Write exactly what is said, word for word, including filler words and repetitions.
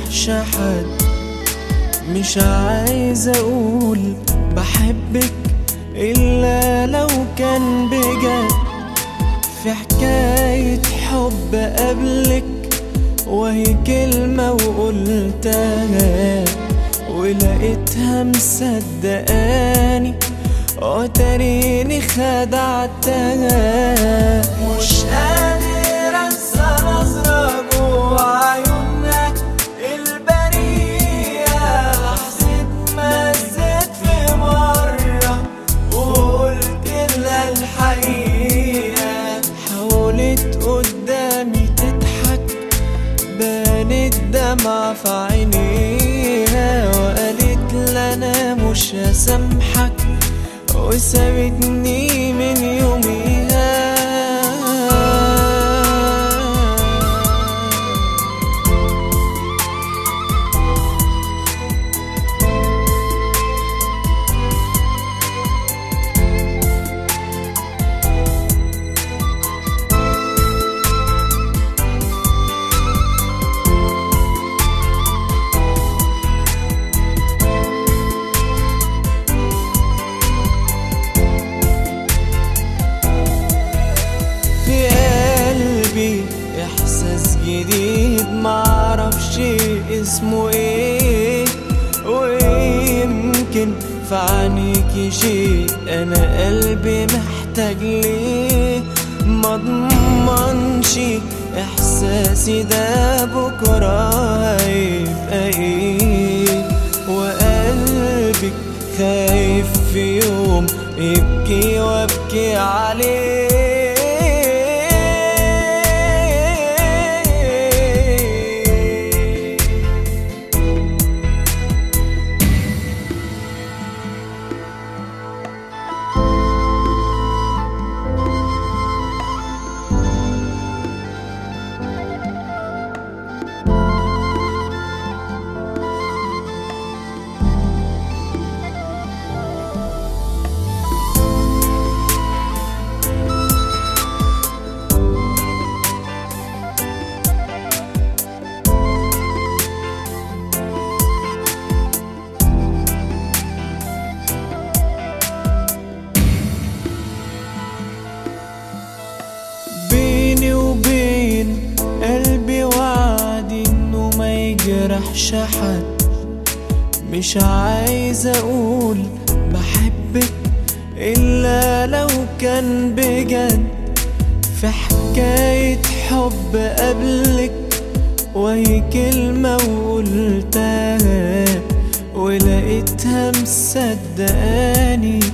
يجرحش حد. مش عايز اقول بحبك إلا لو كان بجد. في حكاية حب قبلك وهي كلمة وقلتها ولقيتها مصدقاني وتريني خدعتها. مش قادر انسى نظرة جوا عيونها البريئة. لحظة ما زدت في مرة وقلت لها الحقيقة. حاولت قدامي تضحك بانت دمعة في عينيها وقالت لي انا مش هسامحك وسابتني من يوميها. إحساس جديد معرفش اسمه ايه ويمكن في عينيكي شيء أنا قلبي محتاج ليه. مضمنش إحساسي ده بكرة هيبقى ايه وقلبك خايف في يوم يبكي وابكي عليه. بيني وبين قلبي وعد انه ما يجرحش حد. مش عايز اقول بحبك الا لو كان بجد. في حكاية حب قبلك وهي كلمة وقلتها ولقيتها مصدقاني